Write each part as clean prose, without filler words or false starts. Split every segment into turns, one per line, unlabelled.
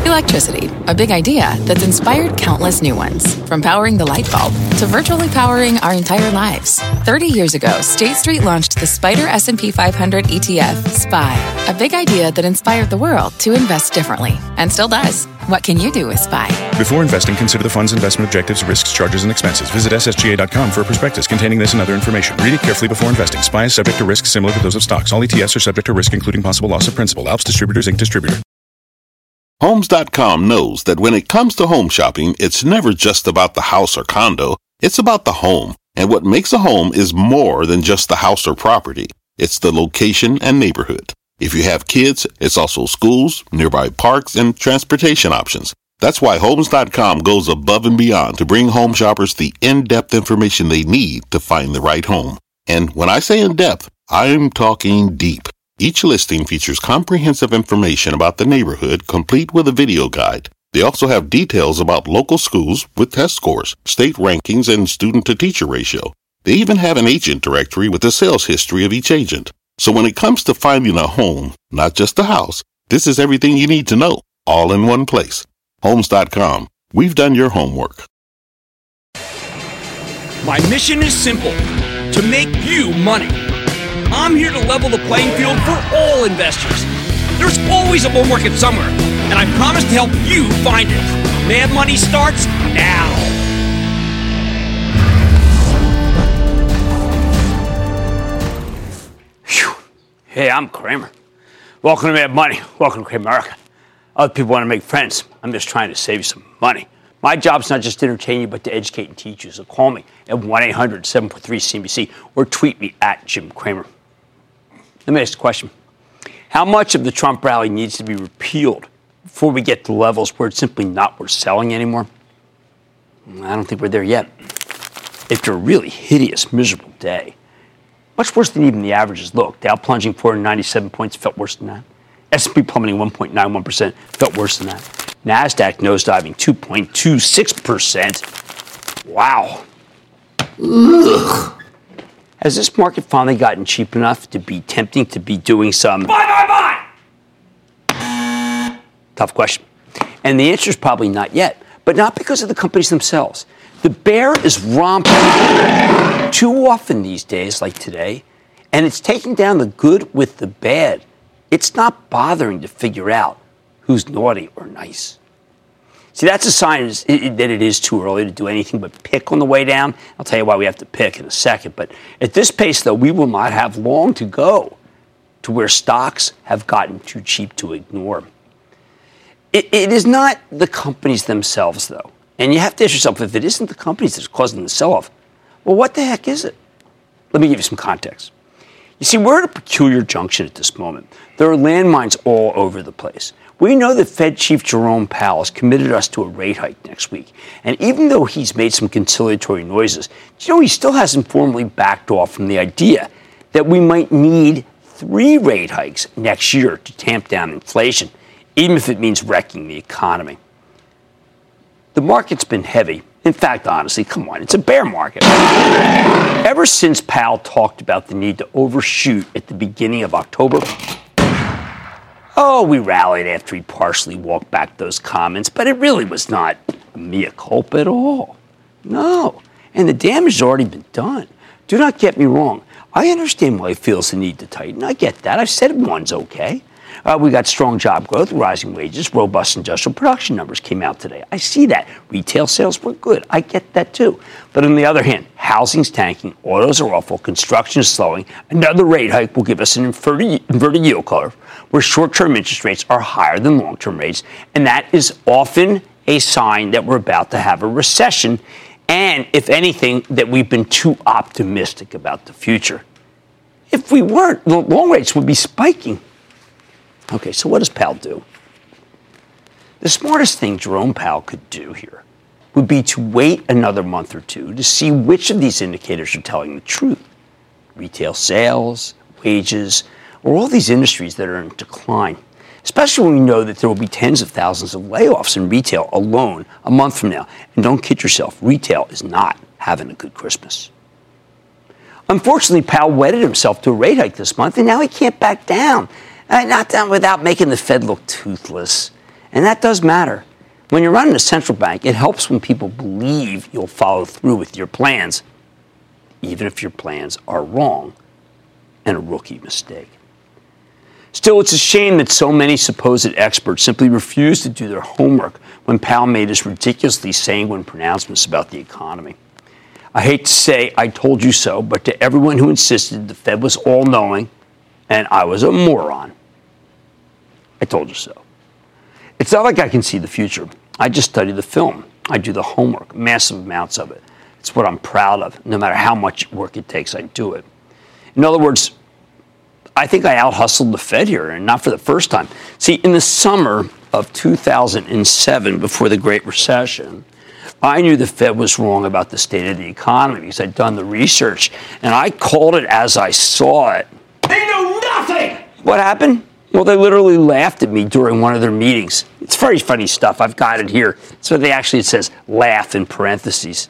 Electricity, a big idea that's inspired countless new ones. From powering the light bulb to virtually powering our entire lives. 30 years ago, State Street launched the SPDR S&P 500 ETF, SPY. A big idea that inspired the world to invest differently. And still does. What can you do with SPY?
Before investing, consider the fund's investment objectives, risks, charges, and expenses. Visit ssga.com for a prospectus containing this and other information. Read it carefully before investing. SPY is subject to risks similar to those of stocks. All ETFs are subject to risk, including possible loss of principal. Alps Distributors, Inc. Distributor.
Homes.com knows that when it comes to home shopping, it's never just about the house or condo. It's about the home. And what makes a home is more than just the house or property. It's the location and neighborhood. If you have kids, it's also schools, nearby parks, and transportation options. That's why Homes.com goes above and beyond to bring home shoppers the in-depth information they need to find the right home. And when I say in-depth, I'm talking deep. Each listing features comprehensive information about the neighborhood, complete with a video guide. They also have details about local schools with test scores, state rankings, and student-to-teacher ratio. They even have an agent directory with the sales history of each agent. So when it comes to finding a home, not just a house, this is everything you need to know, all in one place. Homes.com. We've done your homework.
My mission is simple: to make you money. I'm here to level the playing field for all investors. There's always a bull market somewhere, and I promise to help you find it. Mad Money starts now. Whew. Hey, I'm Cramer. Welcome to Mad Money. Welcome to Cramerica. Other people want to make friends. I'm just trying to save you some money. My job's not just to entertain you, but to educate and teach you. So call me at 1-800-743-CNBC or tweet me at Jim Cramer. Let me ask you a question. How much of the Trump rally needs to be repealed before we get to levels where it's simply not worth selling anymore? I don't think we're there yet. After a really hideous, miserable day, much worse than even the averages look. Dow plunging 497 points felt worse than that. S&P plummeting 1.91% felt worse than that. NASDAQ nosediving 2.26%. Wow. Ugh. Has this market finally gotten cheap enough to be tempting to be doing some buy? Tough question. And the answer is probably not yet, but not because of the companies themselves. The bear is romping too often these days, like today, and it's taking down the good with the bad. It's not bothering to figure out who's naughty or nice. See, that's a sign that it is too early to do anything but pick on the way down. I'll tell you why we have to pick in a second. But at this pace, though, we will not have long to go to where stocks have gotten too cheap to ignore. It is not the companies themselves, though. And you have to ask yourself, if it isn't the companies that's causing the sell-off, well, what the heck is it? Let me give you some context. You see, we're at a peculiar junction at this moment. There are landmines all over the place. We know that Fed Chief Jerome Powell has committed us to a rate hike next week. And even though he's made some conciliatory noises, he still hasn't formally backed off from the idea that we might need 3 rate hikes next year to tamp down inflation, even if it means wrecking the economy. The market's been heavy. In fact, honestly, come on, it's a bear market. Ever since Powell talked about the need to overshoot at the beginning of October, we rallied after he partially walked back those comments, but it really was not a mea culpa at all. No, and the damage has already been done. Do not get me wrong. I understand why he feels the need to tighten. I get that. I've said one's okay. We got strong job growth, rising wages, robust industrial production numbers came out today. I see that. Retail sales were good. I get that too. But on the other hand, housing's tanking, autos are awful, construction is slowing. Another rate hike will give us an inverted yield curve where short-term interest rates are higher than long-term rates. And that is often a sign that we're about to have a recession. And if anything, that we've been too optimistic about the future. If we weren't, the long rates would be spiking. Okay, so what does Powell do? The smartest thing Jerome Powell could do here would be to wait another month or two to see which of these indicators are telling the truth. Retail sales, wages, or all these industries that are in decline, especially when we know that there will be tens of thousands of layoffs in retail alone a month from now. And don't kid yourself, retail is not having a good Christmas. Unfortunately, Powell wedded himself to a rate hike this month, and now he can't back down. Not down without making the Fed look toothless. And that does matter. When you're running a central bank, it helps when people believe you'll follow through with your plans, even if your plans are wrong and a rookie mistake. Still, it's a shame that so many supposed experts simply refused to do their homework when Powell made his ridiculously sanguine pronouncements about the economy. I hate to say I told you so, but to everyone who insisted the Fed was all-knowing and I was a moron, I told you so. It's not like I can see the future. I just study the film. I do the homework, massive amounts of it. It's what I'm proud of. No matter how much work it takes, I do it. In other words, I think I out-hustled the Fed here, and not for the first time. See, in the summer of 2007, before the Great Recession, I knew the Fed was wrong about the state of the economy because I'd done the research, and I called it as I saw it. They knew nothing! What happened? Well, they literally laughed at me during one of their meetings. It's very funny stuff. I've got it here. So it says laugh in parentheses.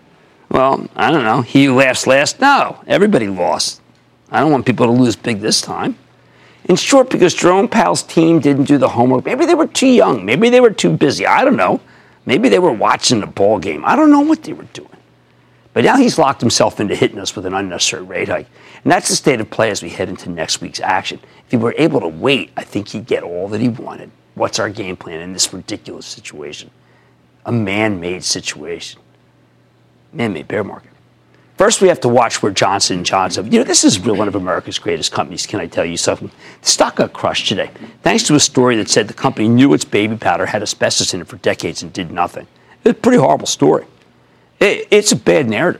Well, I don't know. He who laughs last? No, everybody lost. I don't want people to lose big this time. In short, because Jerome Powell's team didn't do the homework. Maybe they were too young. Maybe they were too busy. I don't know. Maybe they were watching the ball game. I don't know what they were doing. But now he's locked himself into hitting us with an unnecessary rate hike. And that's the state of play as we head into next week's action. If he were able to wait, I think he'd get all that he wanted. What's our game plan in this ridiculous situation? A man-made situation. Man-made bear market. First, we have to watch where Johnson & Johnson. This is one of America's greatest companies. Can I tell you something? The stock got crushed today, thanks to a story that said the company knew its baby powder had asbestos in it for decades and did nothing. It's a pretty horrible story. It's a bad narrative.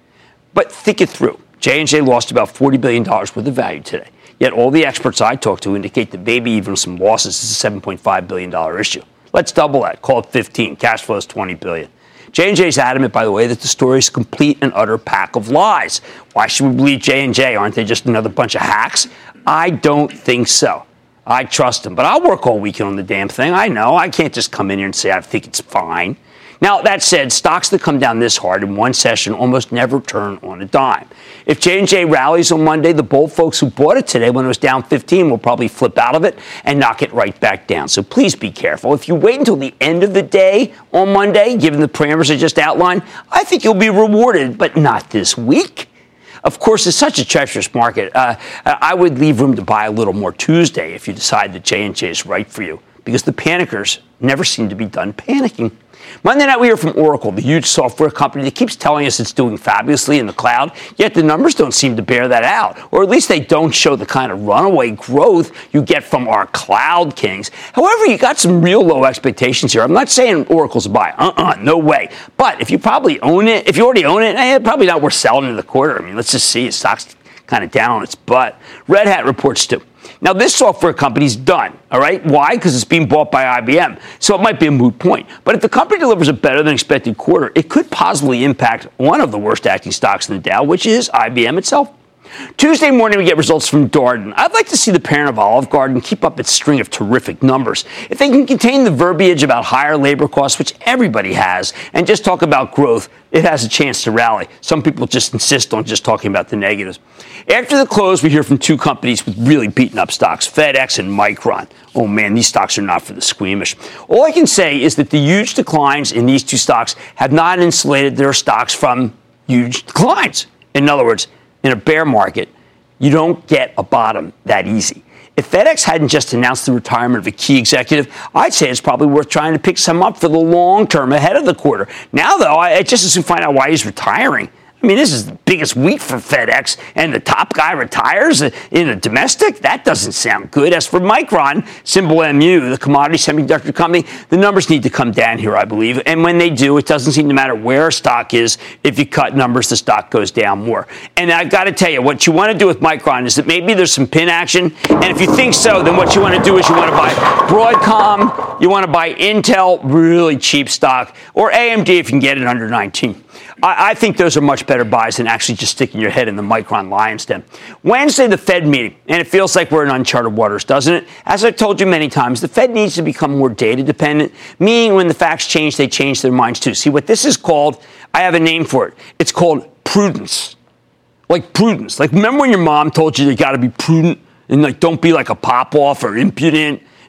But think it through. J&J lost about $40 billion worth of value today. Yet all the experts I talked to indicate that maybe even some losses is a $7.5 billion issue. Let's double that. Call it 15. Cash flow is $20 billion. J&J is adamant, by the way, that the story is a complete and utter pack of lies. Why should we believe J&J? Aren't they just another bunch of hacks? I don't think so. I trust them, but I'll work all weekend on the damn thing. I know. I can't just come in here and say I think it's fine. Now, that said, stocks that come down this hard in one session almost never turn on a dime. If J&J rallies on Monday, the bold folks who bought it today when it was down 15 will probably flip out of it and knock it right back down. So please be careful. If you wait until the end of the day on Monday, given the parameters I just outlined, I think you'll be rewarded, but not this week. Of course, it's such a treacherous market. I would leave room to buy a little more Tuesday if you decide that J&J is right for you, because the panickers never seem to be done panicking. Monday night, we hear from Oracle, the huge software company that keeps telling us it's doing fabulously in the cloud, yet the numbers don't seem to bear that out, or at least they don't show the kind of runaway growth you get from our cloud kings. However, you got some real low expectations here. I'm not saying Oracle's a buy. No way. But if you probably own it, if you already own it, probably not worth selling in the quarter. I mean, let's just see. The stock's kind of down on its butt. Red Hat reports too. Now, this software company's done, all right? Why? Because it's being bought by IBM. So it might be a moot point. But if the company delivers a better than expected quarter, it could possibly impact one of the worst acting stocks in the Dow, which is IBM itself. Tuesday morning, we get results from Darden. I'd like to see the parent of Olive Garden keep up its string of terrific numbers. If they can contain the verbiage about higher labor costs, which everybody has, and just talk about growth, it has a chance to rally. Some people just insist on just talking about the negatives. After the close, we hear from two companies with really beaten up stocks, FedEx and Micron. Oh man, these stocks are not for the squeamish. All I can say is that the huge declines in these two stocks have not insulated their stocks from huge declines. In other words, in a bear market, you don't get a bottom that easy. If FedEx hadn't just announced the retirement of a key executive, I'd say it's probably worth trying to pick some up for the long term ahead of the quarter. Now, though, I just as soon find out why he's retiring. I mean, this is the biggest week for FedEx, and the top guy retires in a domestic? That doesn't sound good. As for Micron, symbol MU, the commodity semiconductor company, the numbers need to come down here, I believe. And when they do, it doesn't seem to matter where a stock is. If you cut numbers, the stock goes down more. And I've got to tell you, what you want to do with Micron is that maybe there's some pin action. And if you think so, then what you want to do is you want to buy Broadcom, you want to buy Intel, really cheap stock, or AMD if you can get it under 19. I think those are much better buys than actually just sticking your head in the Micron lion's den. Wednesday, the Fed meeting, and it feels like we're in uncharted waters, doesn't it? As I've told you many times, the Fed needs to become more data-dependent, meaning when the facts change, they change their minds too. See, what this is called, I have a name for it. It's called prudence. Like prudence. Like, remember when your mom told you got to be prudent and, like, don't be like a pop-off or impudent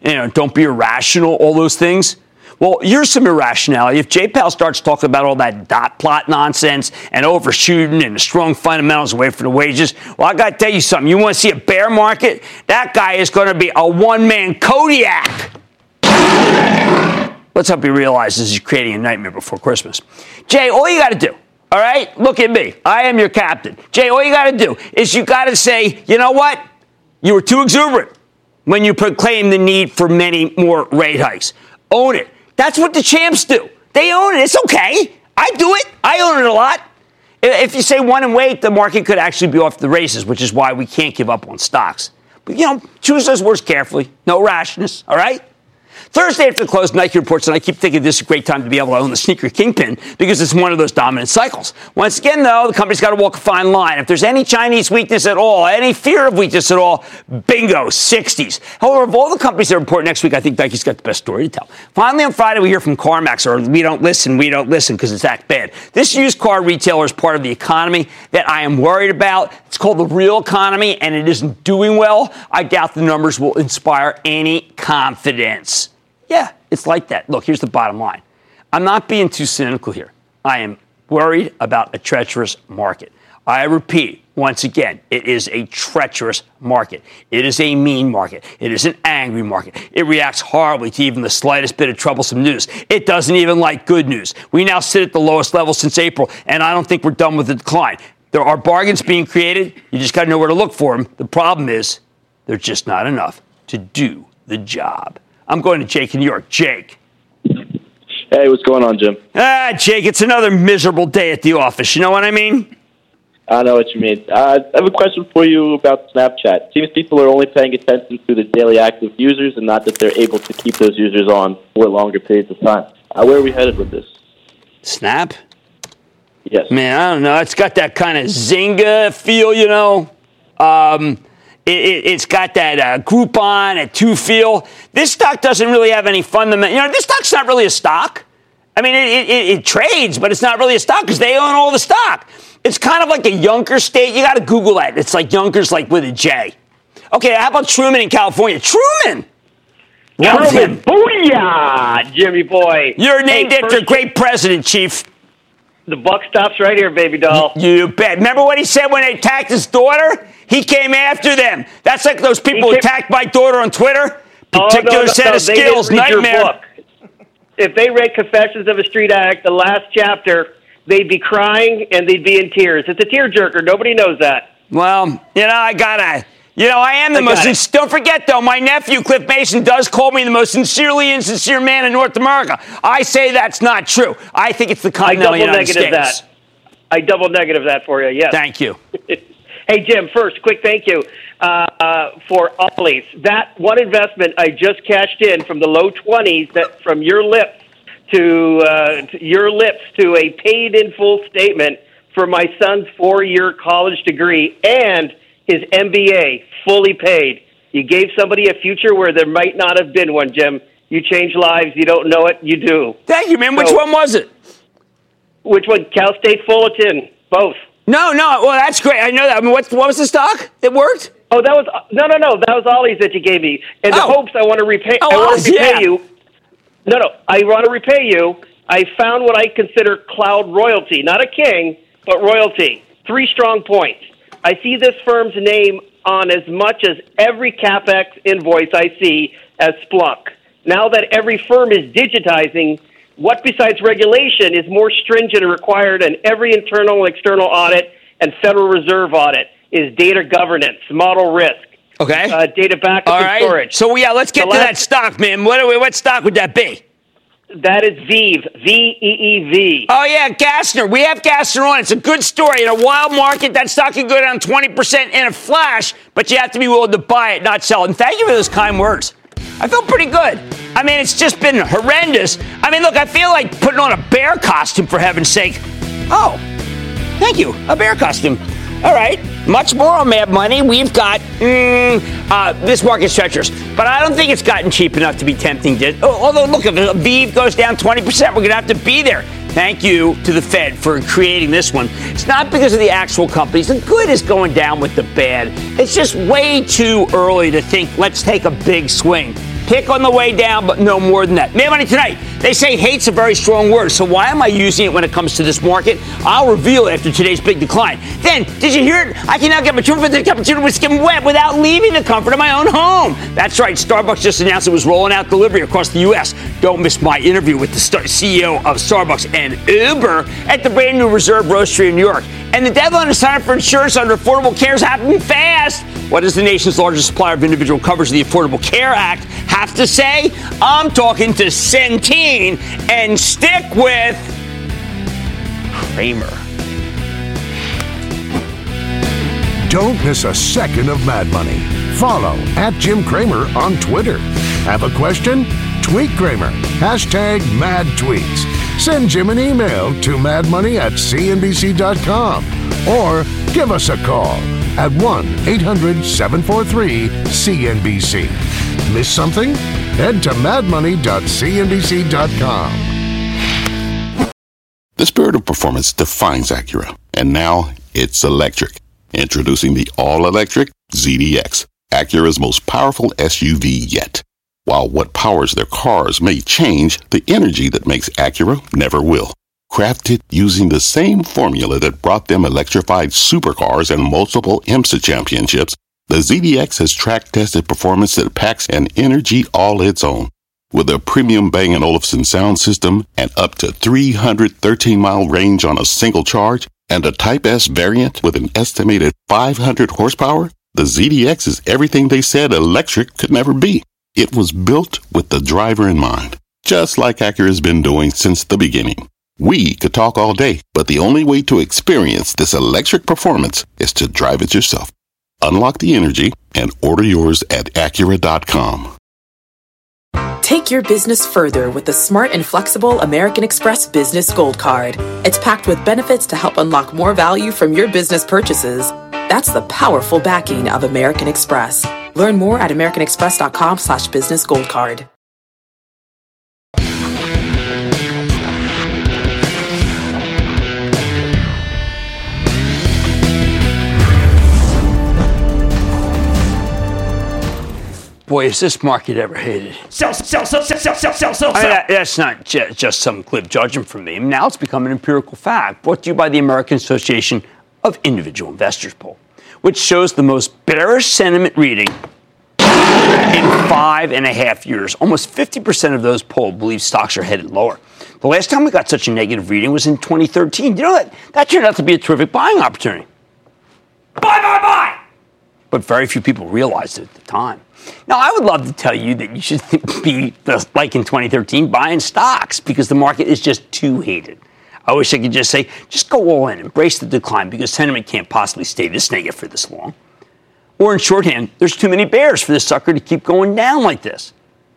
don't be irrational, all those things. Well, here's some irrationality. If Jay Powell starts talking about all that dot plot nonsense and overshooting and the strong fundamentals away from the wages, well, I got to tell you something. You want to see a bear market? That guy is going to be a one-man Kodiak. Let's hope he realizes he's creating a nightmare before Christmas. Jay, all you got to do, all right? Look at me. I am your captain. Jay, all you got to do is you got to say, you know what? You were too exuberant when you proclaimed the need for many more rate hikes. Own it. That's what the champs do. They own it. It's okay. I do it. I own it a lot. If you say one and wait, the market could actually be off the races, which is why we can't give up on stocks. But, choose those words carefully. No rashness, all right? Thursday after the close, Nike reports, and I keep thinking this is a great time to be able to own the sneaker kingpin because it's one of those dominant cycles. Once again, though, the company's got to walk a fine line. If there's any Chinese weakness at all, any fear of weakness at all, bingo, 60s. However, of all the companies that report next week, I think Nike's got the best story to tell. Finally, on Friday, we hear from CarMax, or we don't listen because it's that bad. This used car retailer is part of the economy that I am worried about. It's called the real economy, and it isn't doing well. I doubt the numbers will inspire any confidence. Yeah, it's like that. Look, here's the bottom line. I'm not being too cynical here. I am worried about a treacherous market. I repeat, once again, it is a treacherous market. It is a mean market. It is an angry market. It reacts horribly to even the slightest bit of troublesome news. It doesn't even like good news. We now sit at the lowest level since April, and I don't think we're done with the decline. There are bargains being created. You just got to know where to look for them. The problem is there's just not enough to do the job. I'm going to Jake in New York. Jake.
Hey, what's going on, Jim?
Jake, it's another miserable day at the office. You know what I mean?
I know what you mean. I have a question for you about Snapchat. It seems people are only paying attention to the daily active users and not that they're able to keep those users on for longer periods of time. Where are we headed with this?
Snap?
Yes.
Man, I don't know. It's got that kind of Zynga feel, It's got that Groupon at 2 feel. This stock doesn't really have any fundamental. This stock's not really a stock. I mean, it trades, but it's not really a stock because they own all the stock. It's kind of like a Yunker state. You got to Google that. It's like Yonkers, like with a J. Okay, how about Truman in California? Truman!
Truman, booyah, Jimmy boy.
You're named after a great president, Chief.
The buck stops right here, baby doll.
You bet. Remember what he said when they attacked his daughter? He came after them. That's like those people who attacked my daughter on Twitter. Particular set of skills, nightmare.
If they read Confessions of a Street Addict, the last chapter, they'd be crying and they'd be in tears. It's a tearjerker. Nobody knows that.
Well, I am the most. Don't forget, though, my nephew, Cliff Mason, does call me the most sincerely insincere man in North America. I say that's not true. I think it's the continental United States.
I double negative that for you, yes.
Thank you.
Hey, Jim, first, quick thank you for Ollie's. That one investment I just cashed in from the low 20s, that from your lips to a paid-in-full statement for my son's 4-year college degree and his MBA, fully paid. You gave somebody a future where there might not have been one, Jim. You change lives. You don't know it. You do.
Thank you, man. Which one was it?
Which one? Cal State Fullerton. Both.
No. Well, that's great. I know that. I mean, what was the stock? It worked?
Oh, that was no. That was Ollie's that you gave me. In the hopes I want to repay. I want to repay you. No. I want to repay you. I found what I consider cloud royalty, not a king, but royalty. 3 strong points. I see this firm's name on as much as every CapEx invoice I see as Splunk. Now that every firm is digitizing, what besides regulation is more stringent and required in every internal and external audit and Federal Reserve audit is data governance, model risk, data backup and storage.
So, let's get to that stock, man. What stock would that be?
That is VEEV, V-E-E-V.
Oh, yeah, Gassner. We have Gassner on. It's a good story. In a wild market, that stock can go down 20% in a flash, but you have to be willing to buy it, not sell it. And thank you for those kind words. I feel pretty good. I mean, it's just been horrendous. I mean, look, I feel like putting on a bear costume, for heaven's sake. Oh, thank you. A bear costume. All right. Much more on Mad Money. We've got this market's treacherous. But I don't think it's gotten cheap enough to be tempting. Although, look, if VEEV goes down 20%, we're going to have to be there. Thank you to the Fed for creating this one. It's not because of the actual companies. The good is going down with the bad. It's just way too early to think, let's take a big swing. Pick on the way down, but no more than that. Mad Money tonight. They say hate's a very strong word, so why am I using it when it comes to this market? I'll reveal after today's big decline. Then, did you hear it? I can now get my $250 cappuccino with skim wet without leaving the comfort of my own home. That's right. Starbucks just announced it was rolling out delivery across the U.S. Don't miss my interview with the CEO of Starbucks and Uber at the brand new Reserve Roastery in New York. And the deadline to sign up for insurance under Affordable Care is happening fast. What does the nation's largest supplier of individual coverage of the Affordable Care Act have to say? I'm talking to Centene, and stick with Cramer.
Don't miss a second of Mad Money. Follow @JimCramer on Twitter. Have a question? Tweet Cramer. #MadTweets. Send Jim an email to madmoney@cnbc.com or give us a call at 1-800-743-CNBC. Miss something? Head to madmoney.cnbc.com.
The spirit of performance defines Acura, and now it's electric. Introducing the all-electric ZDX, Acura's most powerful SUV yet. While what powers their cars may change, the energy that makes Acura never will. Crafted using the same formula that brought them electrified supercars and multiple IMSA championships, the ZDX has track-tested performance that packs an energy all its own. With a premium Bang & Olufsen sound system and up to 313-mile range on a single charge, and a Type S variant with an estimated 500 horsepower, the ZDX is everything they said electric could never be. It was built with the driver in mind, just like Acura's been doing since the beginning. We could talk all day, but the only way to experience this electric performance is to drive it yourself. Unlock the energy and order yours at Acura.com.
Take your business further with the smart and flexible American Express Business Gold Card. It's packed with benefits to help unlock more value from your business purchases. That's the powerful backing of American Express. Learn more at americanexpress.com/businessgoldcard.
Boy, has this market ever hated. Sell. That's not just some glib judgment from me. Now it's become an empirical fact, brought to you by the American Association of Individual Investors poll, which shows the most bearish sentiment reading in 5.5 years. Almost 50% of those polled believe stocks are headed lower. The last time we got such a negative reading was in 2013. You know that turned out to be a terrific buying opportunity. Buy! But very few people realized it at the time. Now, I would love to tell you that you should be, like in 2013, buying stocks because the market is just too hated. I wish I could just say, just go all in, embrace the decline because sentiment can't possibly stay this negative for this long. Or in shorthand, there's too many bears for this sucker to keep going down like this.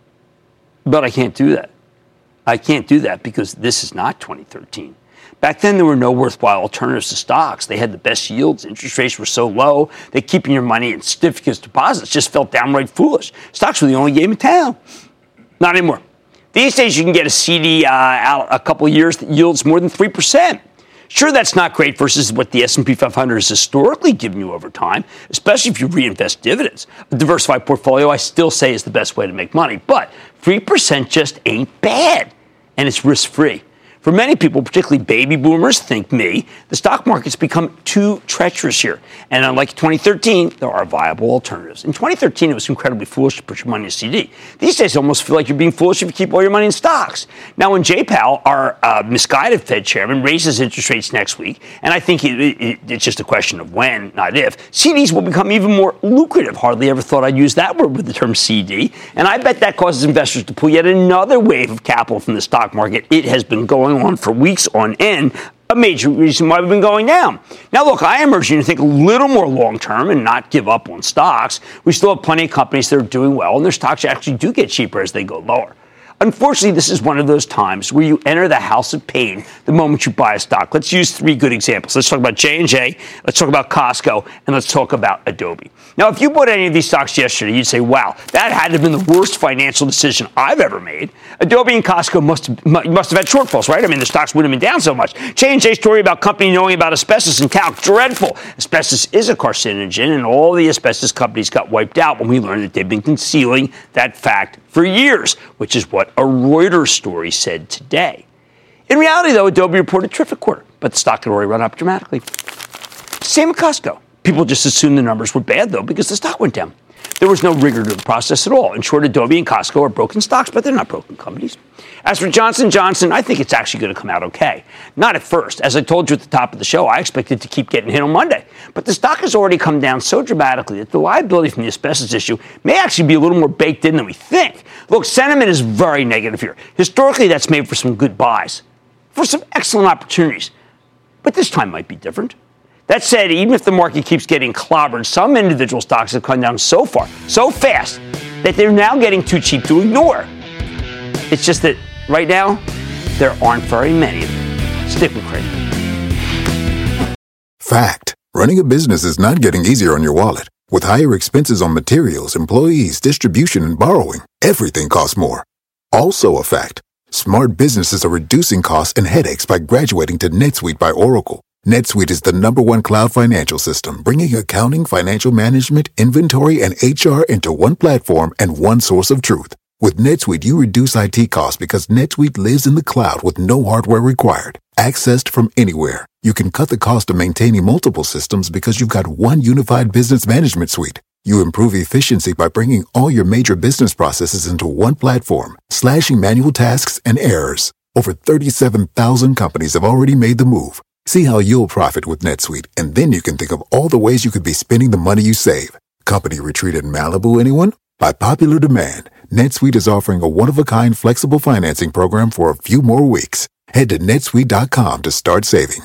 But I can't do that. I can't do that because this is not 2013. Back then, there were no worthwhile alternatives to stocks. They had the best yields. Interest rates were so low that keeping your money in certificates deposits just felt downright foolish. Stocks were the only game in town. Not anymore. These days, you can get a CD out a couple of years that yields more than 3%. Sure, that's not great versus what the S&P 500 has historically given you over time, especially if you reinvest dividends. A diversified portfolio, I still say, is the best way to make money. But 3% just ain't bad, and it's risk-free. For many people, particularly baby boomers, think me, the stock market's become too treacherous here. And unlike 2013, there are viable alternatives. In 2013, it was incredibly foolish to put your money in a CD. These days, I almost feel like you're being foolish if you keep all your money in stocks. Now, when Jay Powell, our misguided Fed chairman, raises interest rates next week, and I think it's just a question of when, not if, CDs will become even more lucrative. Hardly ever thought I'd use that word with the term CD. And I bet that causes investors to pull yet another wave of capital from the stock market. It has been going on for weeks on end, a major reason why we've been going down. Now, look, I am urging you to think a little more long-term and not give up on stocks. We still have plenty of companies that are doing well, and their stocks actually do get cheaper as they go lower. Unfortunately, this is one of those times where you enter the house of pain the moment you buy a stock. Let's use three good examples. Let's talk about J&J, let's talk about Costco, and let's talk about Adobe. Now, if you bought any of these stocks yesterday, you'd say, wow, that had to have been the worst financial decision I've ever made. Adobe and Costco must have had shortfalls, right? I mean, the stocks wouldn't have been down so much. J&J's story about company knowing about asbestos and talc, dreadful. Asbestos is a carcinogen, and all the asbestos companies got wiped out when we learned that they've been concealing that fact for years, which is what a Reuters story said today. In reality, though, Adobe reported a terrific quarter, but the stock had already run up dramatically. Same with Costco. People just assumed the numbers were bad, though, because the stock went down. There was no rigor to the process at all. In short, Adobe and Costco are broken stocks, but they're not broken companies. As for Johnson & Johnson, I think it's actually going to come out okay. Not at first. As I told you at the top of the show, I expected to keep getting hit on Monday. But the stock has already come down so dramatically that the liability from the asbestos issue may actually be a little more baked in than we think. Look, sentiment is very negative here. Historically, that's made for some good buys, for some excellent opportunities. But this time might be different. That said, even if the market keeps getting clobbered, some individual stocks have come down so far, so fast, that they're now getting too cheap to ignore. It's just that right now, there aren't very many of them. Stick with Cramer.
Fact. Running a business is not getting easier on your wallet. With higher expenses on materials, employees, distribution, and borrowing, everything costs more. Also a fact. Smart businesses are reducing costs and headaches by graduating to NetSuite by Oracle. NetSuite is the #1 cloud financial system, bringing accounting, financial management, inventory, and HR into one platform and one source of truth. With NetSuite, you reduce IT costs because NetSuite lives in the cloud with no hardware required, accessed from anywhere. You can cut the cost of maintaining multiple systems because you've got one unified business management suite. You improve efficiency by bringing all your major business processes into one platform, slashing manual tasks and errors. Over 37,000 companies have already made the move. See how you'll profit with NetSuite, and then you can think of all the ways you could be spending the money you save. Company retreat in Malibu, anyone? By popular demand, NetSuite is offering a one-of-a-kind flexible financing program for a few more weeks. Head to netsuite.com to start saving.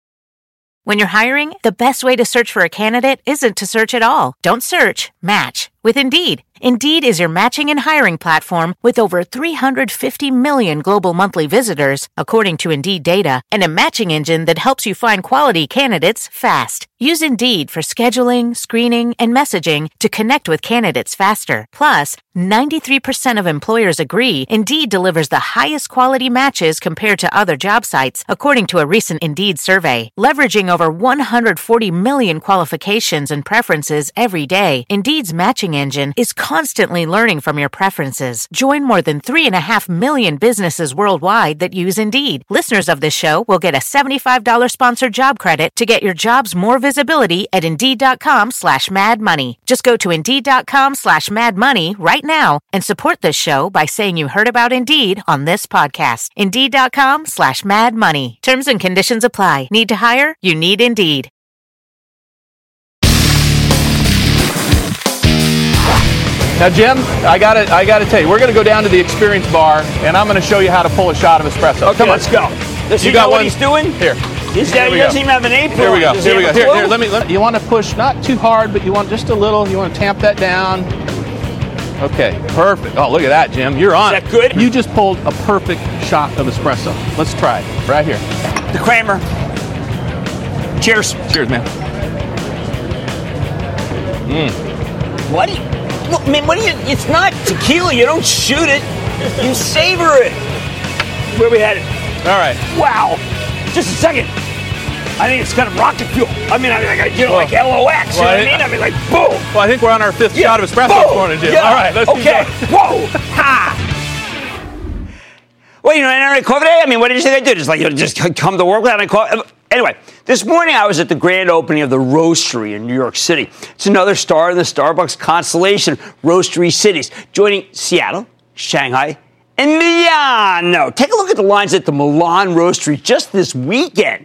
When you're hiring, the best way to search for a candidate isn't to search at all. Don't search, match with Indeed. Indeed is your matching and hiring platform with over 350 million global monthly visitors, according to Indeed data, and a matching engine that helps you find quality candidates fast. Use Indeed for scheduling, screening, and messaging to connect with candidates faster. Plus, 93% of employers agree Indeed delivers the highest quality matches compared to other job sites, according to a recent Indeed survey. Leveraging over 140 million qualifications and preferences every day, Indeed's matching engine is constantly learning from your preferences. Join more than 3.5 million businesses worldwide that use Indeed. Listeners of this show will get a $75 sponsored job credit to get your jobs more visibility at Indeed.com/madmoney. Just go to Indeed.com/madmoney right now and support this show by saying you heard about Indeed on this podcast. Indeed.com/madmoney. Terms and conditions apply. Need to hire? You need Indeed.
Now, Jim, I gotta tell you, we're gonna go down to the experience bar, and I'm gonna show you how to pull a shot of espresso.
Okay, let's go. Does he know what he's doing?
Here.
He doesn't even have an apron.
Here we go. Here, let me. You want to push not too hard, but you want just a little. You want to tamp that down. Okay, perfect. Oh, look at that, Jim. You're on.
Is that good?
You just pulled a perfect shot of espresso. Let's try it right here.
The Cramer. Cheers.
Cheers, man.
What do you... Look, man, what do you... It's not tequila. You don't shoot it. You savor it. Where are we headed?
All right.
Wow. Just a second. I think it's kind of rocket fuel. I mean, like LOX. You know what I mean? I mean, like, boom.
Well, I think we're on our 5th shot of espresso this morning, Jim.
Yeah.
All right, let's keep going.
Whoa. Ha. Well, you know, NRA coffee day? I mean, what did you think I did? Just come to work without any coffee? Anyway, this morning I was at the grand opening of the Roastery in New York City. It's another star in the Starbucks constellation, Roastery cities, joining Seattle, Shanghai, and Milano. Take a look at the lines at the Milan Roastery just this weekend.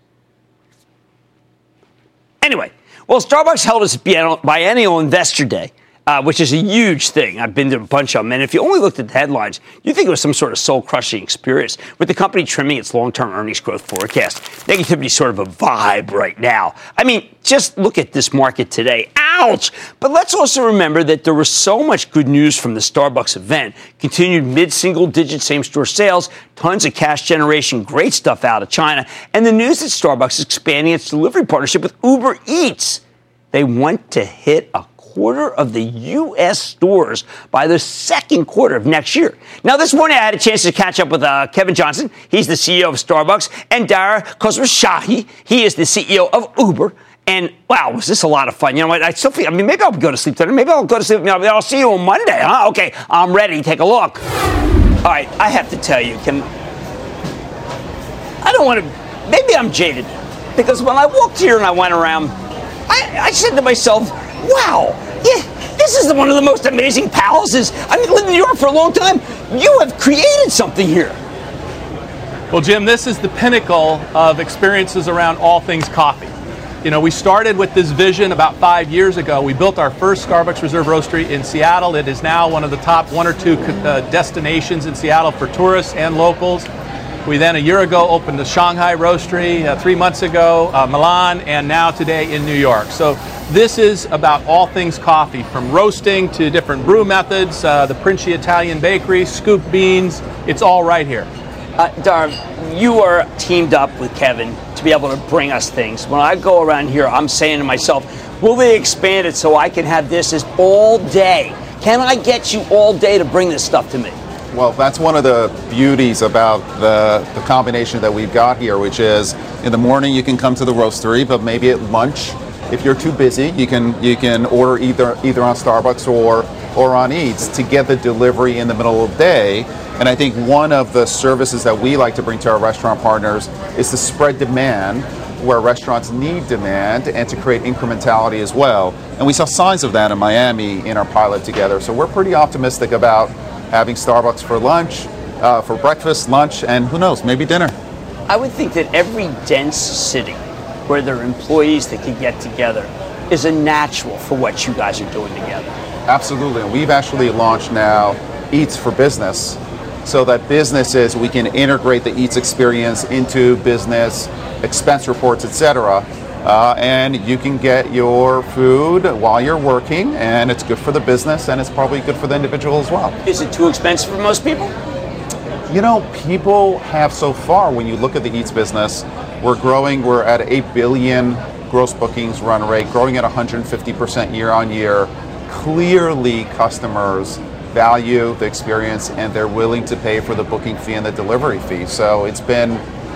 Anyway, well, Starbucks held its biennial investor day, which is a huge thing. I've been to a bunch of them, and if you only looked at the headlines, you'd think it was some sort of soul-crushing experience, with the company trimming its long-term earnings growth forecast. Negativity is sort of a vibe right now. I mean, just look at this market today. Ouch! But let's also remember that there was so much good news from the Starbucks event. Continued mid-single-digit same-store sales, tons of cash generation, great stuff out of China, and the news that Starbucks is expanding its delivery partnership with Uber Eats. They want to hit a quarter of the U.S. stores by the second quarter of next year. Now, this morning I had a chance to catch up with Kevin Johnson. He's the CEO of Starbucks, and Dara Khosrowshahi. He is the CEO of Uber. And wow, was this a lot of fun? You know what? I still feel, maybe I'll go to sleep tonight. Maybe I'll go to sleep. I'll see you on Monday, huh? Okay, I'm ready. Take a look. All right, I have to tell you, Kim, I don't want to, maybe I'm jaded. Because when I walked here and I went around, I said to myself, wow, yeah, this is one of the most amazing palaces. I mean, lived in New York for a long time. You have created something here.
Well, Jim, this is the pinnacle of experiences around all things coffee. You know, we started with this vision about 5 years ago. We built our first Starbucks Reserve Roastery in Seattle. It is now one of the top 1 or 2 destinations in Seattle for tourists and locals. We then, a year ago, opened the Shanghai Roastery, 3 months ago, Milan, and now today in New York. So this is about all things coffee, from roasting to different brew methods, the Princi Italian Bakery, scoop beans. It's all right here.
Dara, you are teamed up with Kevin to be able to bring us things. When I go around here, I'm saying to myself, will they expand it so I can have this as all day? Can I get you all day to bring this stuff to me?
Well, that's one of the beauties about the combination that we've got here, which is in the morning you can come to the roastery, but maybe at lunch, if you're too busy, you can order either on Starbucks or on Eats to get the delivery in the middle of the day. And I think one of the services that we like to bring to our restaurant partners is to spread demand where restaurants need demand and to create incrementality as well. And we saw signs of that in Miami in our pilot together. So we're pretty optimistic about having Starbucks for lunch, for breakfast, lunch, and who knows, maybe dinner.
I would think that every dense city where there are employees that can get together is a natural for what you guys are doing together.
Absolutely. And we've actually launched now Eats for Business, so that businesses, we can integrate the Eats experience into business, expense reports, etc. And you can get your food while you're working, and it's good for the business, and it's probably good for the individual as well.
Is it too expensive for most people?
You know, people have so far, when you look at the Eats business, we're growing, we're at 8 billion gross bookings run rate, growing at 150% year on year. Clearly, customers value the experience and they're willing to pay for the booking fee and the delivery fee. So it's been,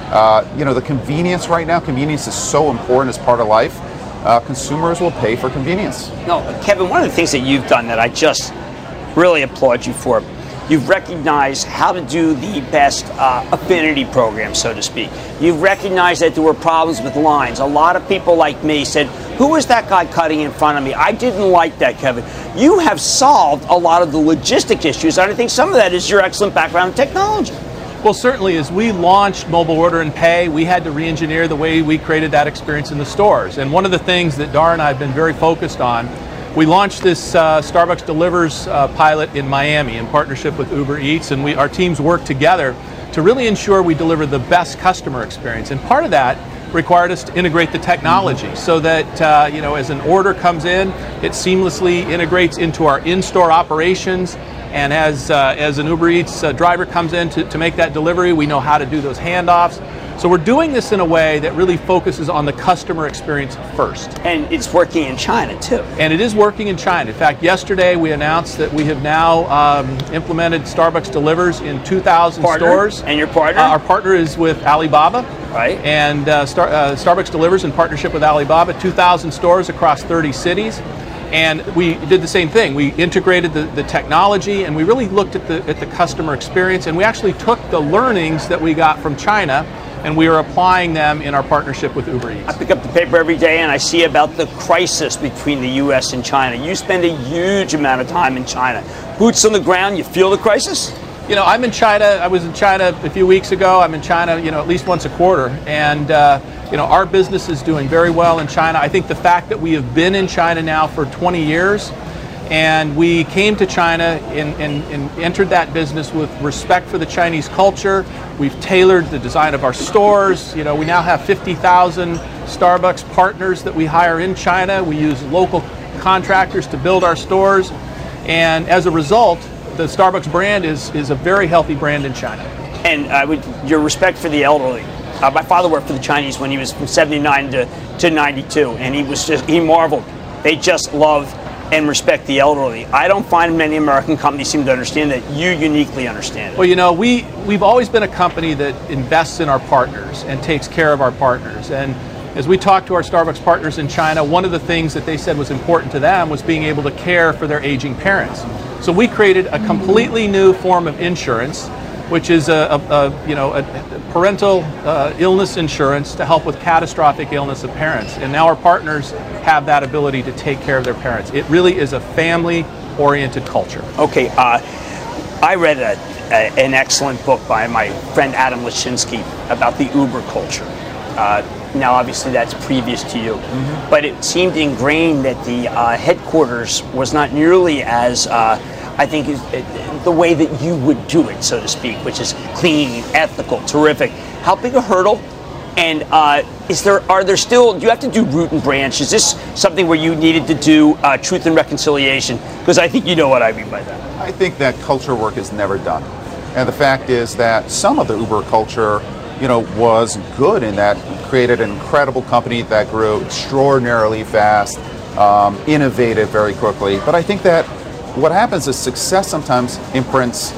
the convenience right now, convenience is so important as part of life. Consumers will pay for convenience.
No, Kevin, one of the things that you've done that I just really applaud you for, you've recognized how to do the best affinity program, so to speak. You've recognized that there were problems with lines. A lot of people like me said, who is that guy cutting in front of me? I didn't like that, Kevin. You have solved a lot of the logistic issues, and I think some of that is your excellent background in technology.
Well, certainly, as we launched Mobile Order and Pay, we had to re-engineer the way we created that experience in the stores. And one of the things that Dara and I have been very focused on, we launched this Starbucks Delivers pilot in Miami in partnership with Uber Eats, and our teams worked together to really ensure we deliver the best customer experience. And part of that required us to integrate the technology so that as an order comes in, it seamlessly integrates into our in-store operations. And as an Uber Eats driver comes in to make that delivery, we know how to do those handoffs. So we're doing this in a way that really focuses on the customer experience first.
And it's working in China, too.
And it is working in China. In fact, yesterday we announced that we have now implemented Starbucks Delivers in 2,000 stores.
And your partner?
Our partner is with Alibaba.
Right.
And Starbucks Delivers in partnership with Alibaba, 2,000 stores across 30 cities. And we did the same thing. We integrated the technology, and we really looked at the customer experience, and we actually took the learnings that we got from China, and we are applying them in our partnership with Uber Eats.
I pick up the paper every day and I see about the crisis between the U.S. and China. You spend a huge amount of time in China. Boots on the ground, you feel the crisis?
You know, I'm in China. I was in China a few weeks ago. I'm in China, at least once a quarter. And, our business is doing very well in China. I think the fact that we have been in China now for 20 years, and we came to China and entered that business with respect for the Chinese culture. We've tailored the design of our stores. We now have 50,000 Starbucks partners that we hire in China. We use local contractors to build our stores. And as a result, the Starbucks brand is a very healthy brand in China.
And your respect for the elderly. My father worked for the Chinese when he was from 79 to 92, and he marveled. They just love and respect the elderly. I don't find many American companies seem to understand that. You uniquely understand it.
Well, we've always been a company that invests in our partners and takes care of our partners. And As we talked to our Starbucks partners in China, one of the things that they said was important to them was being able to care for their aging parents. So we created a completely new form of insurance, which is a parental illness insurance to help with catastrophic illness of parents. And now our partners have that ability to take care of their parents. It really is a family-oriented culture.
Okay, I read an excellent book by my friend Adam Lashinsky about the Uber culture. Now, obviously, that's previous to you, but it seemed ingrained that the headquarters was not nearly as, I think, the way that you would do it, so to speak, which is clean, ethical, terrific. How big a hurdle? And are there still, do you have to do root and branch? Is this something where you needed to do truth and reconciliation? Because I think you know what I mean by that.
I think that culture work is never done. And the fact is that some of the Uber culture was good in that it created an incredible company that grew extraordinarily fast, innovated very quickly. But I think that what happens is success sometimes imprints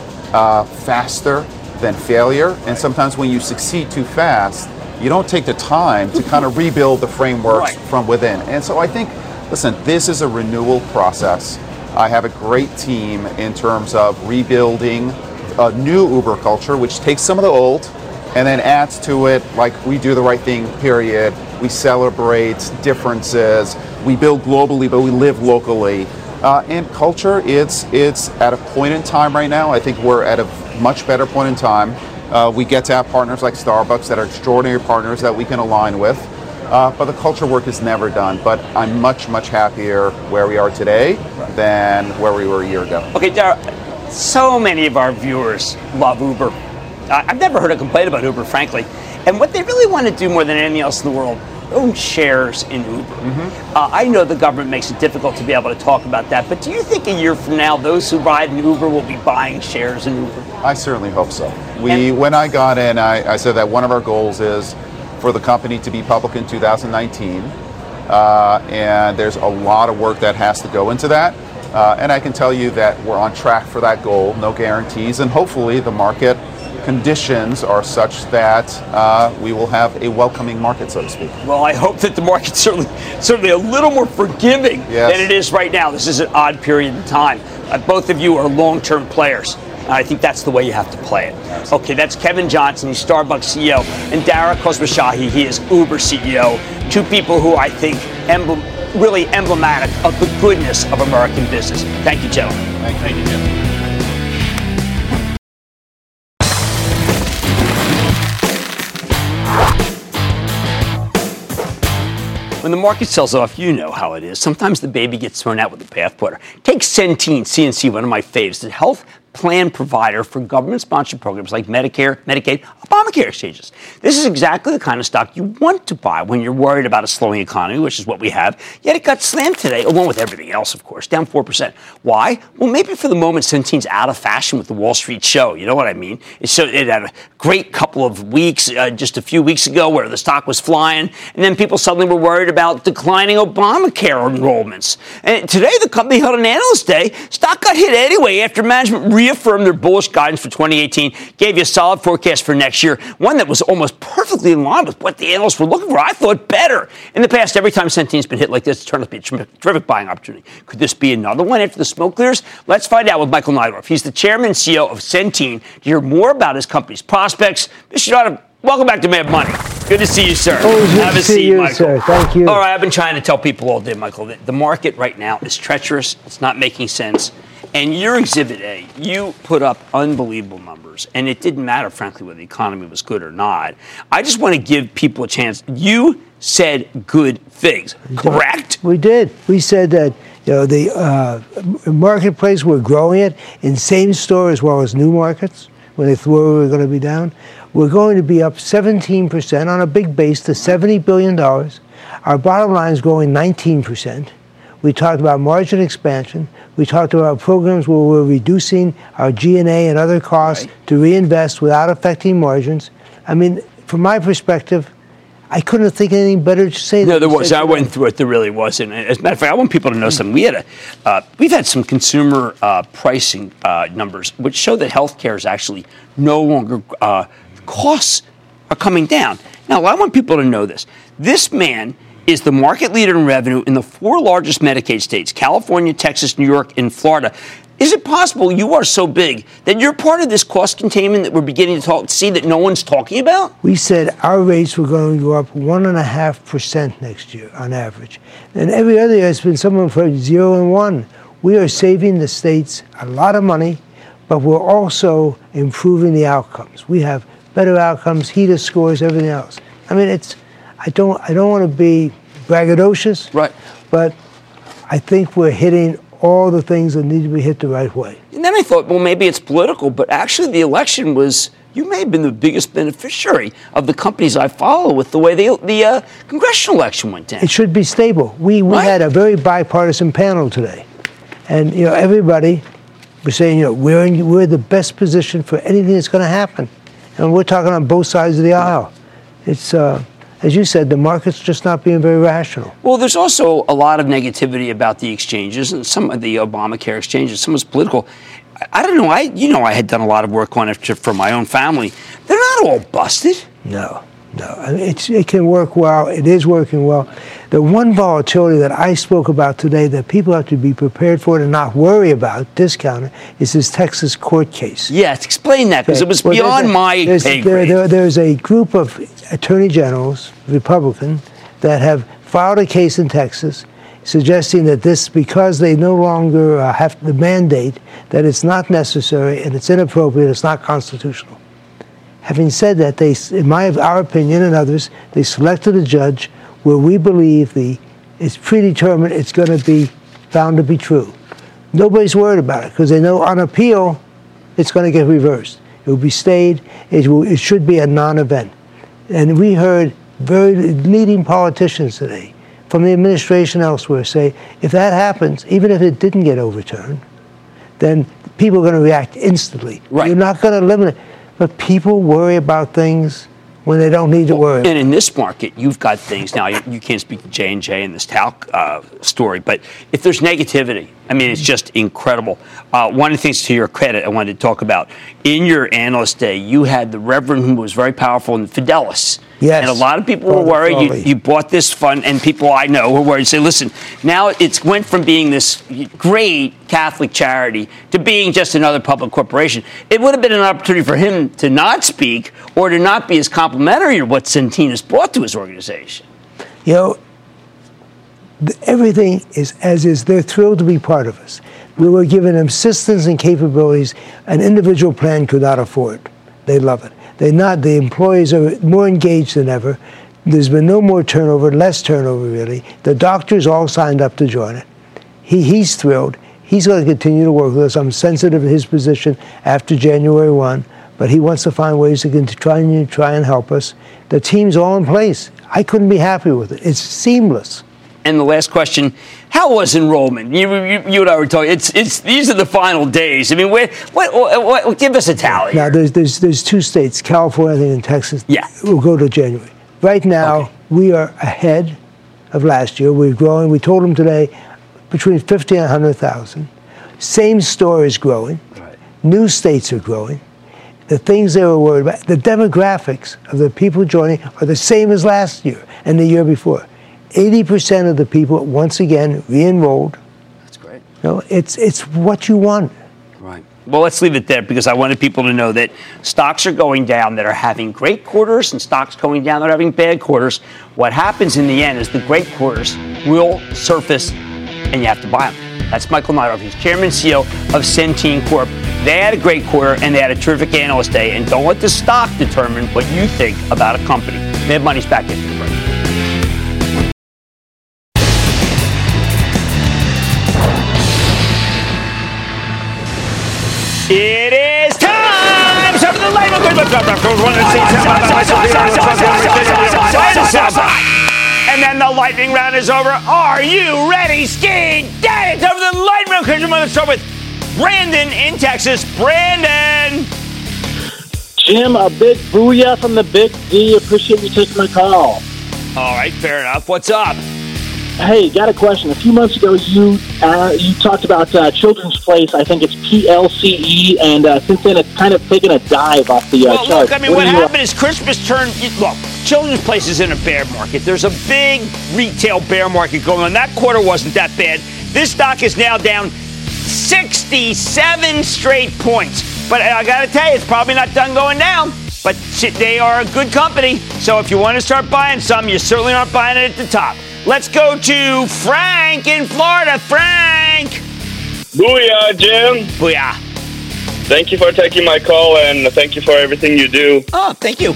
faster than failure. And sometimes when you succeed too fast, you don't take the time to kind of rebuild the frameworks from within. And so I think, listen, this is a renewal process. I have a great team in terms of rebuilding a new Uber culture, which takes some of the old and then adds to it, like we do the right thing, period. We celebrate differences. We build globally, but we live locally. And culture, it's at a point in time right now. I think we're at a much better point in time. We get to have partners like Starbucks that are extraordinary partners that we can align with. But the culture work is never done. But I'm much, much happier where we are today than where we were a year ago.
Okay, Dara, so many of our viewers love Uber. I've never heard a complaint about Uber, frankly. And what they really want to do more than anything else in the world, own shares in Uber. I know the government makes it difficult to be able to talk about that, but do you think a year from now, those who ride in Uber will be buying shares in Uber?
I certainly hope so. When I got in, I said that one of our goals is for the company to be public in 2019. And there's a lot of work that has to go into that. And I can tell you that we're on track for that goal, no guarantees, and hopefully the market conditions are such that we will have a welcoming market, so to speak.
Well, I hope that the market's certainly a little more forgiving than it is right now. This is an odd period in time. Both of you are long-term players. I think that's the way you have to play it. Absolutely. Okay, that's Kevin Johnson, he's Starbucks CEO, and Dara Khosrowshahi, he is Uber CEO. Two people who I think really emblematic of the goodness of American business. Thank you, gentlemen.
Thank you, Jim.
When the market sells off, you know how it is. Sometimes the baby gets thrown out with the bathwater. Take Centene, CNC, one of my faves, the health plan provider for government-sponsored programs like Medicare, Medicaid, Obamacare exchanges. This is exactly the kind of stock you want to buy when you're worried about a slowing economy, which is what we have. Yet it got slammed today, along with everything else, of course, down 4%. Why? Well, maybe for the moment, Centene's out of fashion with the Wall Street show. You know what I mean? It had a great couple of weeks, just a few weeks ago, where the stock was flying, and then people suddenly were worried about declining Obamacare enrollments. And today, the company held an analyst day. Stock got hit anyway after management reaffirmed their bullish guidance for 2018, gave you a solid forecast for next year, one that was almost perfectly in line with what the analysts were looking for. I thought better. In the past, every time Centene's been hit like this, it's turned out to be a terrific buying opportunity. Could this be another one after the smoke clears? Let's find out with Michael Neidorff. He's the chairman and CEO of Centene. To hear more about his company's prospects, welcome back to Mad Money. Good to see you, sir.
Have a seat, Michael. Sir. Thank you.
All right, I've been trying to tell people all day, Michael, that the market right now is treacherous. It's not making sense. And your Exhibit A, you put up unbelievable numbers, and it didn't matter, frankly, whether the economy was good or not. I just want to give people a chance. You said good things, correct?
We did. We said that the marketplace, we're growing it in same store as well as new markets. When they thought we were going to be down, we're going to be up 17% on a big base to $70 billion. Our bottom line is growing 19%. We talked about margin expansion. We talked about programs where we're reducing our G&A and other costs to reinvest without affecting margins. I mean, from my perspective, I couldn't think of anything better to say.
No, there was. I went through it. There really wasn't. As a matter of fact, I want people to know something. We've had some consumer pricing numbers which show that healthcare is actually no longer costs are coming down. Now, I want people to know this. This man is the market leader in revenue in the 4 largest Medicaid states, California, Texas, New York, and Florida. Is it possible you are so big that you're part of this cost containment that we're beginning to see that no one's talking about?
We said our rates were going to go up 1.5% next year on average. And every other year it's been somewhere from 0 and 1. We are saving the states a lot of money, but we're also improving the outcomes. We have better outcomes, HEDIS scores, everything else. I mean, I don't want to be braggadocious,
right?
But I think we're hitting all the things that need to be hit the right way.
And then I thought, well, maybe it's political, but actually the election was, you may have been the biggest beneficiary of the companies I follow with the way the congressional election went down.
It should be stable. We had a very bipartisan panel today. And, everybody was saying, we're the best position for anything that's going to happen. And we're talking on both sides of the aisle. It's, as you said, the market's just not being very rational.
Well, there's also a lot of negativity about the exchanges and some of the Obamacare exchanges. Some was political. I don't know. I had done a lot of work on it for my own family. They're not all busted.
No. I mean, it can work well. It is working well. The one volatility that I spoke about today that people have to be prepared for and not worry about, discounted, is this Texas court case.
Yes, explain that, because it was beyond my pay grade.
There's a group of attorney generals, Republican, that have filed a case in Texas suggesting that this, because they no longer have the mandate, that it's not necessary and it's inappropriate, it's not constitutional. Having said that, they, in our opinion and others, they selected a judge where we believe it's predetermined it's going to be found to be true. Nobody's worried about it because they know on appeal it's going to get reversed. It will be stayed. It should be a non-event. And we heard very leading politicians today from the administration elsewhere say, if that happens, even if it didn't get overturned, then people are going to react instantly.
Right.
You're not going to eliminate. But people worry about things when they don't need to worry.
And in this market, you've got things now. You can't speak to J&J in this talc story, but if there's negativity, I mean, it's just incredible. One of the things to your credit I wanted to talk about, in your analyst day, you had the Reverend who was very powerful in Fidelis.
Yes.
And a lot of people were worried. You bought this fund, and people I know were worried. Say, listen, now it went from being this great Catholic charity to being just another public corporation. It would have been an opportunity for him to not speak or to not be as complimentary to what Centena's brought to his organization.
Everything is as is. They're thrilled to be part of us. We were giving them systems and capabilities an individual plan could not afford. They love it. The employees are more engaged than ever. There's been no more turnover, less turnover really. The doctors all signed up to join it. He's thrilled. He's going to continue to work with us. I'm sensitive to his position after January 1, but he wants to find ways to try and help us. The team's all in place. I couldn't be happy with it. It's seamless.
And the last question, how was enrollment? You and I were talking. These are the final days. I mean, what give us a tally.
Now, there's 2 states, California and Texas.
Yeah.
We'll go to January. Right now, we are ahead of last year. We're growing. We told them today between 50 and 100,000. Same store is growing.
Right.
New states are growing. The things they were worried about, the demographics of the people joining are the same as last year and the year before. 80% of the people, once again, re-enrolled.
That's great.
It's what you want.
Right. Well, let's leave it there because I wanted people to know that stocks are going down that are having great quarters and stocks going down that are having bad quarters. What happens in the end is the great quarters will surface and you have to buy them. That's Michael Neidorff. He's chairman and CEO of Centene Corp. They had a great quarter and they had a terrific analyst day. And don't let the stock determine what you think about a company. Mad Money's back after the break. It is time! Time for the light. And then the lightning round is over. Are you ready, Ski Daddy? Time for the lightning round. I'm going to start with Brandon in Texas. Brandon!
Jim, a big booyah from the Big D. Appreciate you taking my call.
All right, fair enough. What's up?
Hey, got a question. A few months ago, you talked about Children's Place. I think it's PLCE, and since then it's kind of taken a dive off the chart.
Look, I mean, what happened is Christmas turned. Look, Children's Place is in a bear market. There's a big retail bear market going on. That quarter wasn't that bad. This stock is now down 67 straight points. But I got to tell you, it's probably not done going down. But they are a good company. So if you want to start buying some, you certainly aren't buying it at the top. Let's go to Frank in Florida. Frank!
Booyah, Jim.
Booyah.
Thank you for taking my call, and thank you for everything you do.
Oh, thank you.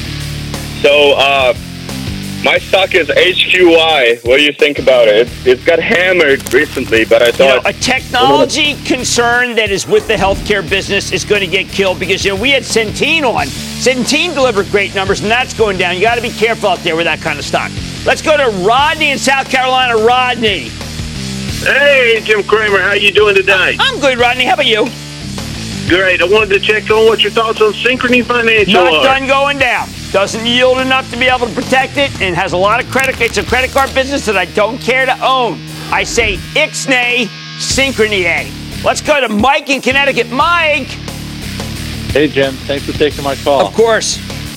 So, my stock is HQY. What do you think about it? It's got hammered recently, but I thought...
a technology concern that is with the healthcare business is going to get killed because, we had Centene on. Centene delivered great numbers, and that's going down. You got to be careful out there with that kind of stock. Let's go to Rodney in South Carolina. Rodney.
Hey, Jim Cramer. How you doing today?
I'm good, Rodney. How about you?
Great. I wanted to check on what your thoughts on Synchrony Financial
Not
are.
done going down. Doesn't yield enough to be able to protect it and has a lot of credit. It's a credit card business that I don't care to own. I say ixnay, Synchrony. Let's go to Mike in Connecticut. Mike!
Hey, Jim. Thanks for taking my call.
Of course.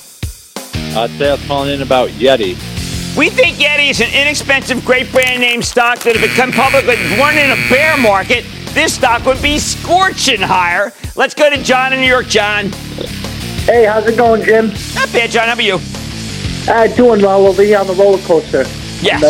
Today I was calling in about Yeti.
We think Yeti is an inexpensive, great brand name stock that if it come public and weren't in a bear market, this stock would be scorching higher. Let's go to John in New York. John.
Hey, how's it going, Jim?
Not bad, John. How about you?
Doing well over here on the roller coaster.
Yes.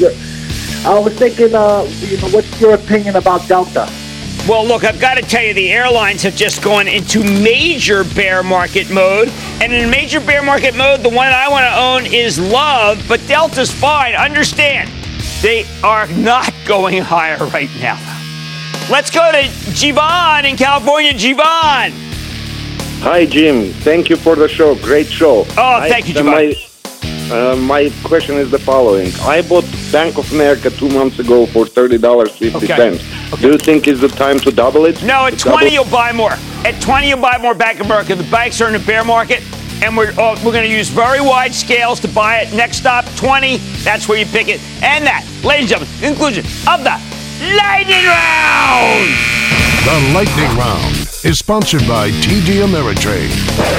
I was thinking, what's your opinion about Delta?
Well, look, I've got to tell you, the airlines have just gone into major bear market mode. And in major bear market mode, the one I want to own is Love, but Delta's fine. Understand, they are not going higher right now. Let's go to Jivan in California. Jivan.
Hi, Jim. Thank you for the show. Great show.
Oh, thank you, Jivan.
My question is the following. I bought Bank of America 2 months ago for $30.50. Okay. Do you think it's the time to double it?
No, at 20 you'll buy more. At 20 you'll buy more Bank of America. The banks are in a bear market, and we're going to use very wide scales to buy it. Next stop, 20. That's where you pick it. And that, ladies and gentlemen, conclusion of the Lightning Round.
The Lightning Round is sponsored by TD Ameritrade.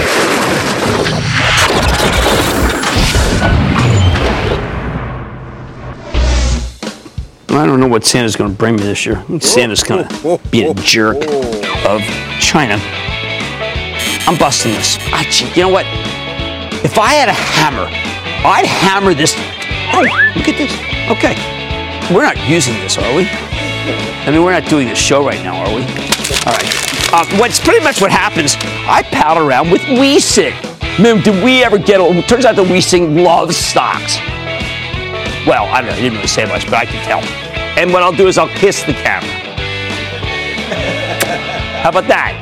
I don't know what Santa's going to bring me this year. I think Santa's going to be a jerk of China. I'm busting this. You know what? If I had a hammer, I'd hammer this. Oh, look at this. Okay. We're not using this, are we? I mean, we're not doing this show right now, are we? All right. What's pretty much what happens, I pal around with WeSing. Did we ever get it? It turns out that WeSing loves stocks. Well, I don't know. He didn't really say much, but I can tell. And what I'll do is I'll kiss the camera. How about that?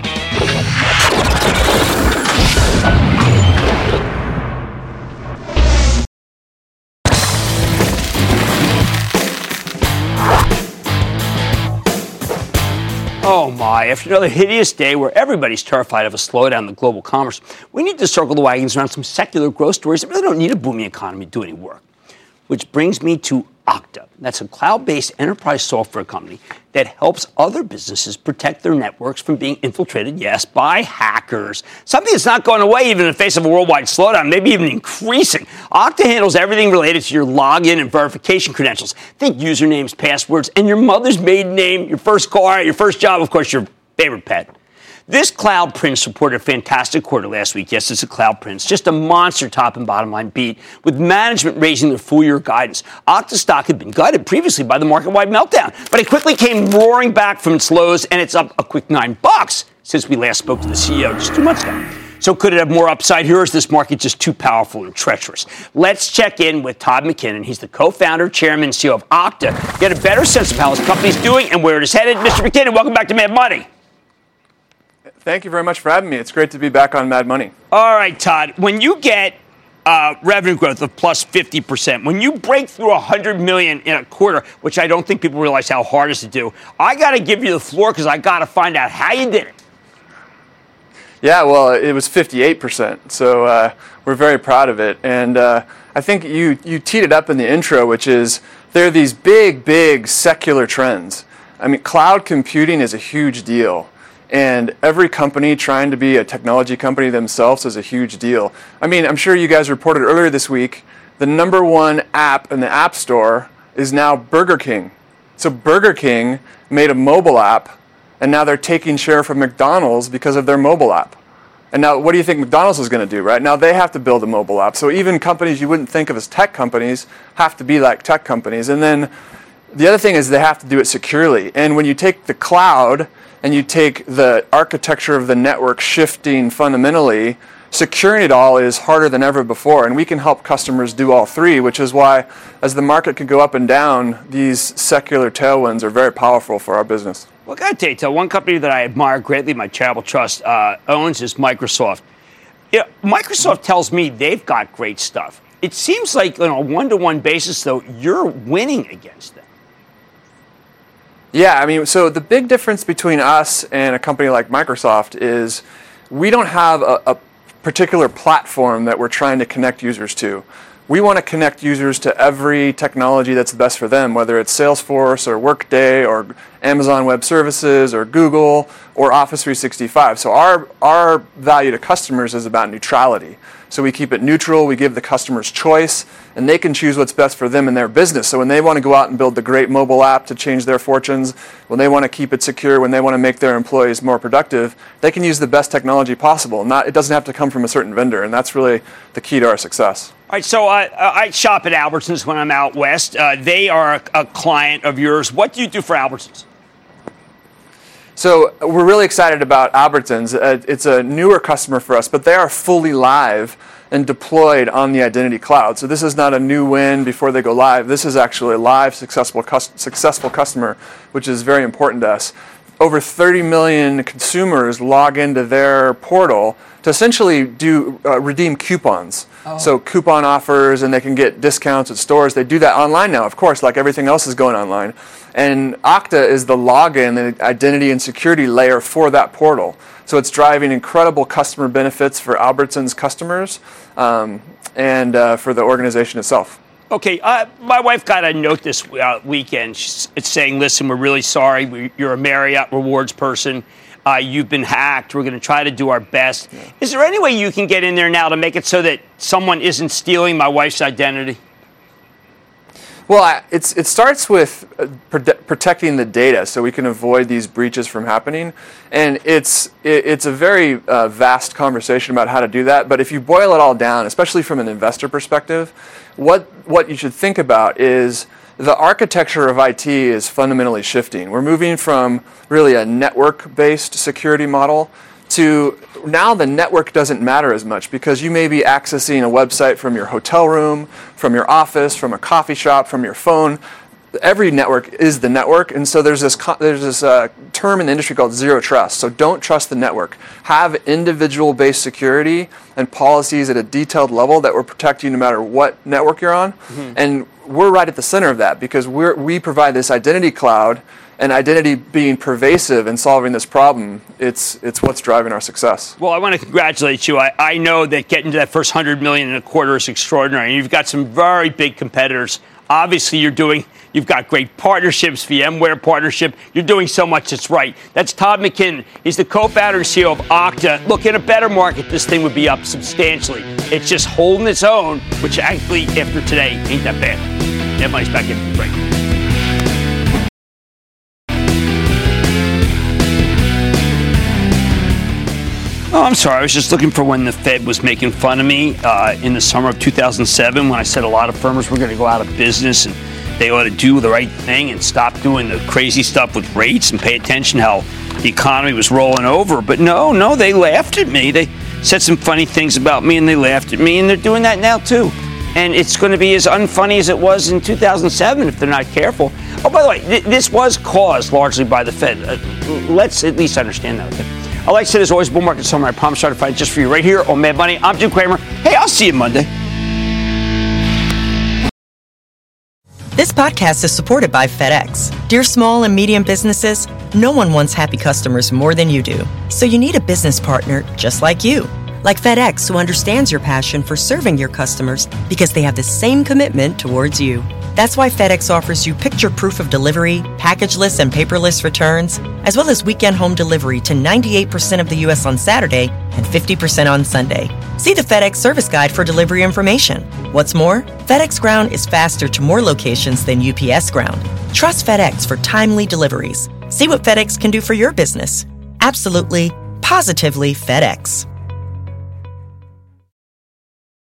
Oh my, after another hideous day where everybody's terrified of a slowdown in the global commerce, we need to circle the wagons around some secular growth stories that really don't need a booming economy to do any work. Which brings me to Okta. That's a cloud-based enterprise software company that helps other businesses protect their networks from being infiltrated, yes, by hackers. Something that's not going away even in the face of a worldwide slowdown, maybe even increasing. Okta handles everything related to your login and verification credentials. Think usernames, passwords, and your mother's maiden name, your first car, your first job, of course, your favorite pet. This Cloud Prince reported a fantastic quarter last week. Yes, it's a Cloud Prince. Just a monster top and bottom line beat, with management raising their full-year guidance. Okta stock had been gutted previously by the market-wide meltdown, but it quickly came roaring back from its lows, and it's up a quick $9 since we last spoke to the CEO just 2 months ago. So could it have more upside here, or is this market just too powerful and treacherous? Let's check in with Todd McKinnon. He's the co-founder, chairman, and CEO of Okta. Get a better sense of how his company's doing and where it is headed. Mr. McKinnon, welcome back to Mad Money.
Thank you very much for having me. It's great to be back on Mad Money.
All right, Todd. When you get revenue growth of plus 50%, when you break through $100 million in a quarter, which I don't think people realize how hard it is to do, I got to give you the floor because I got to find out how you did it.
Yeah, well, it was 58%, so we're very proud of it. And I think you teed it up in the intro, which is there are these big, big secular trends. I mean, cloud computing is a huge deal. And every company trying to be a technology company themselves is a huge deal. I mean, I'm sure you guys reported earlier this week, the number one app in the App Store is now Burger King. So Burger King made a mobile app, and now they're taking share from McDonald's because of their mobile app. And now what do you think McDonald's is going to do, right? Now they have to build a mobile app. So even companies you wouldn't think of as tech companies have to be like tech companies. And then the other thing is they have to do it securely. And when you take the cloud and you take the architecture of the network shifting fundamentally, securing it all is harder than ever before. And we can help customers do all three, which is why as the market can go up and down, these secular tailwinds are very powerful for our business.
Well, I got to tell you, one company that I admire greatly, my charitable trust owns, is Microsoft. Microsoft tells me they've got great stuff. It seems like on a one-to-one basis, though, you're winning against them.
Yeah, I mean, so the big difference between us and a company like Microsoft is we don't have a particular platform that we're trying to connect users to. We want to connect users to every technology that's the best for them, whether it's Salesforce or Workday or Amazon Web Services or Google or Office 365. So our value to customers is about neutrality. So we keep it neutral, we give the customers choice, and they can choose what's best for them and their business. So when they want to go out and build the great mobile app to change their fortunes, when they want to keep it secure, when they want to make their employees more productive, they can use the best technology possible. It doesn't have to come from a certain vendor, and that's really the key to our success.
All right, so I shop at Albertsons when I'm out west. They are a client of yours. What do you do for Albertsons?
So we're really excited about Albertsons. It's a newer customer for us, but they are fully live and deployed on the Identity Cloud. So this is not a new win before they go live. This is actually a live, successful customer, which is very important to us. Over 30 million consumers log into their portal to essentially redeem coupons. Oh. So coupon offers, and they can get discounts at stores. They do that online now, of course, like everything else is going online. And Okta is the login, the identity and security layer for that portal. So it's driving incredible customer benefits for Albertsons customers and for the organization itself.
Okay, my wife got a note this weekend. It's saying, listen, we're really sorry. You're a Marriott Rewards person. You've been hacked. We're going to try to do our best. Yeah. Is there any way you can get in there now to make it so that someone isn't stealing my wife's identity?
Well, it starts with protecting the data so we can avoid these breaches from happening. And it's a very vast conversation about how to do that. But if you boil it all down, especially from an investor perspective, what you should think about is the architecture of IT is fundamentally shifting. We're moving from really a network-based security model to now the network doesn't matter as much because you may be accessing a website from your hotel room, from your office, from a coffee shop, from your phone. Every network is the network, and so there's this term in the industry called zero trust. So don't trust the network. Have individual-based security and policies at a detailed level that will protect you no matter what network you're on. Mm-hmm. And we're right at the center of that because we provide this identity cloud, and identity being pervasive and solving this problem, it's what's driving our success.
Well, I want to congratulate you. I know that getting to that first $100 million in a quarter is extraordinary, and you've got some very big competitors. Obviously, you've got great partnerships, VMware partnership. You're doing so much that's right. That's Todd McKinnon. He's the co-founder and CEO of Okta. Look, in a better market, this thing would be up substantially. It's just holding its own, which actually, after today, ain't that bad. Everybody's back in the break. Oh, I'm sorry. I was just looking for when the Fed was making fun of me in the summer of 2007 when I said a lot of firms were going to go out of business and they ought to do the right thing and stop doing the crazy stuff with rates and pay attention how the economy was rolling over. But no, they laughed at me. They said some funny things about me and they laughed at me, and they're doing that now too. And it's going to be as unfunny as it was in 2007 if they're not careful. Oh, by the way, this was caused largely by the Fed. Let's at least understand that, okay? Like I said, there's always bull market somewhere. I promise to find it just for you right here on Mad Money. I'm Jim Cramer. Hey, I'll see you Monday.
This podcast is supported by FedEx. Dear small and medium businesses, no one wants happy customers more than you do. So you need a business partner just like you. Like FedEx, who understands your passion for serving your customers because they have the same commitment towards you. That's why FedEx offers you picture proof of delivery, packageless and paperless returns, as well as weekend home delivery to 98% of the U.S. on Saturday and 50% on Sunday. See the FedEx service guide for delivery information. What's more, FedEx Ground is faster to more locations than UPS Ground. Trust FedEx for timely deliveries. See what FedEx can do for your business. Absolutely, positively FedEx.